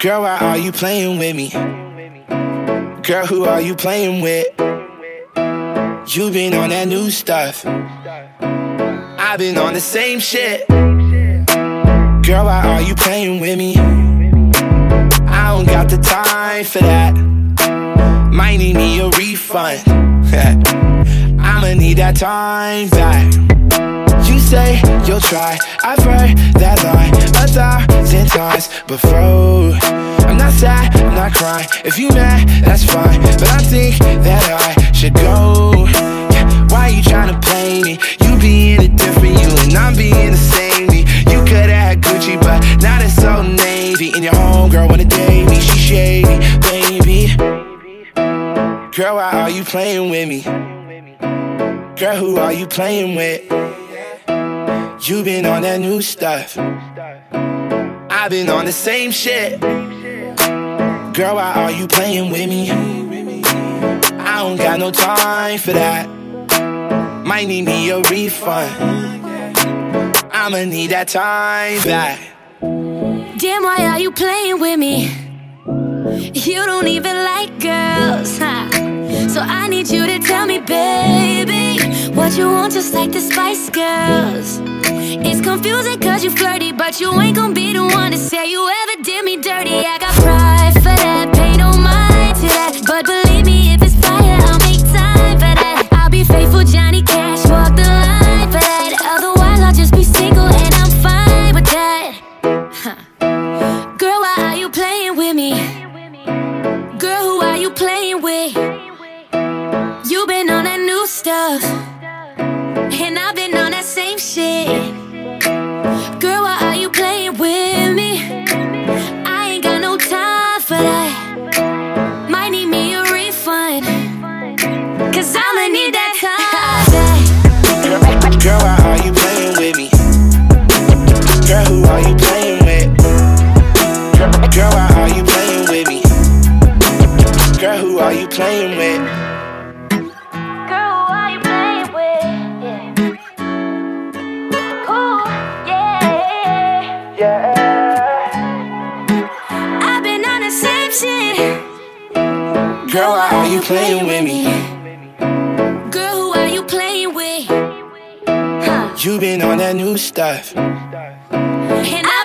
Girl, why are you playing with me? Girl, who are you playing with? You been on that new stuff. I've been on the same shit. Girl, why are you playing with me? I don't got the time for that. Might need me a refund. I'ma need that time back. You say you'll try, I've heard that line 1,000 times before. I'm not sad, I'm not crying. If you mad, that's fine, but I think that I should go. Yeah, why you tryna play me? You being a different you and I'm being the same me. You coulda had Gucci, but now it's so Navy. And your homegirl wanna date me, she shady, baby. Girl, why are you playing with me? Girl, who are you playing with? You been on that new stuff. I've been on the same shit. Girl, why are you playing with me? I don't got no time for that. Might need me a refund. I'ma need that time back. Damn, why are you playing with me? You don't even like girls, huh? So I need you to tell me, baby, what you want, just like the Spice Girls. It's confusing cause you flirty, but you ain't gon' be the one to say you ever did me dirty. I got pride for that, pay no mind to that. But believe me, if it's fire, I'll make time for that. I'll be faithful, Johnny Cash, walk the line for that. Otherwise I'll just be single and I'm fine with that. Girl, why are you playing with me? Girl, who are you playing with? You been on that new stuff, and I've been on that same shit. Girl, why are you playing with me? I ain't got no time for that. Might need me a refund, cause I'ma need that time back. Girl, why are you playing with me? Girl, who are you playing with? Girl, why are you playing with me? Girl, who are you playing with? Girl, why are you playing with me? Girl, who are you playing with? You been on that new stuff. And